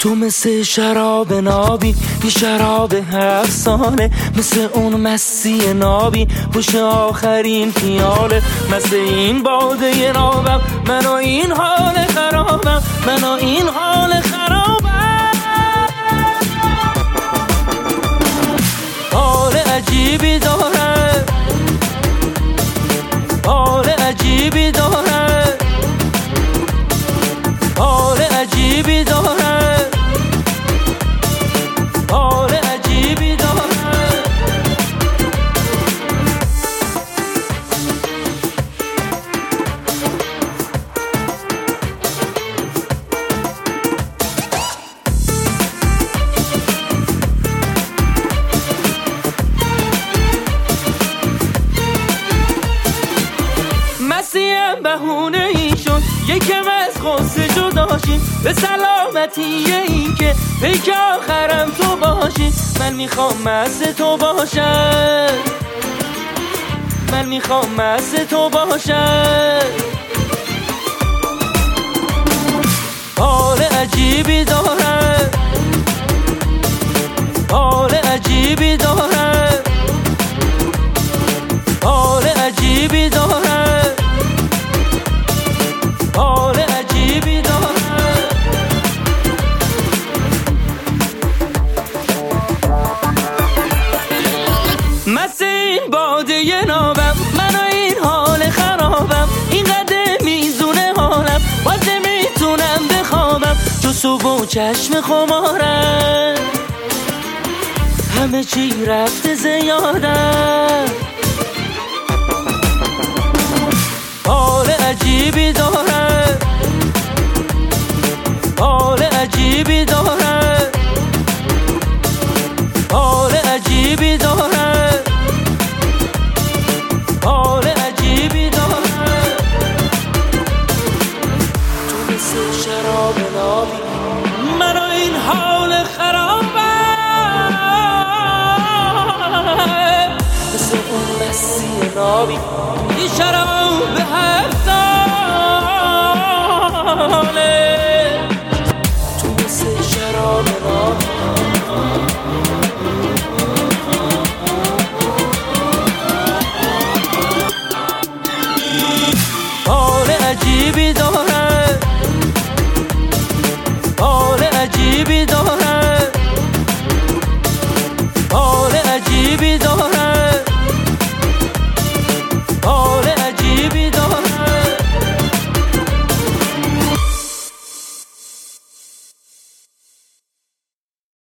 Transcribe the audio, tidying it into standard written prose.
تو مثل شراب نابی، یه شراب 7 ساله، مثل اون مسی نابی پشت آخرین پیاله. مثل این باده نابم، من و این حال خرابم، من و این حال خرابم. حال عجیبی داره، حال عجیبی داره، حال عجیبی داره، حال عجیبی داره. مسیحم بهونه ای شد یکم از غصه جداشیم، به سلامتی این که پیک آخرم تو باشی. من میخوام مست تو باشم، من میخوام مست تو باشم. حال عجیبی داره، حال عجیبی داره، حال عجیبی داره، حال عجیبی داره. مثل این باده نابم، من و این حال خرابم، اینقدر میزونه حالم باز نمیتونم بخوابم. جو صبح و چشم خمارم، همه چی رفته زیادم. حال عجیبی داره، حال عجیبی داره، حال عجیبی داره، حال عجیبی داره. تو مثل شراب نابی، من و این حال خرابم، مثل اون مسی نابی، یه شراب 7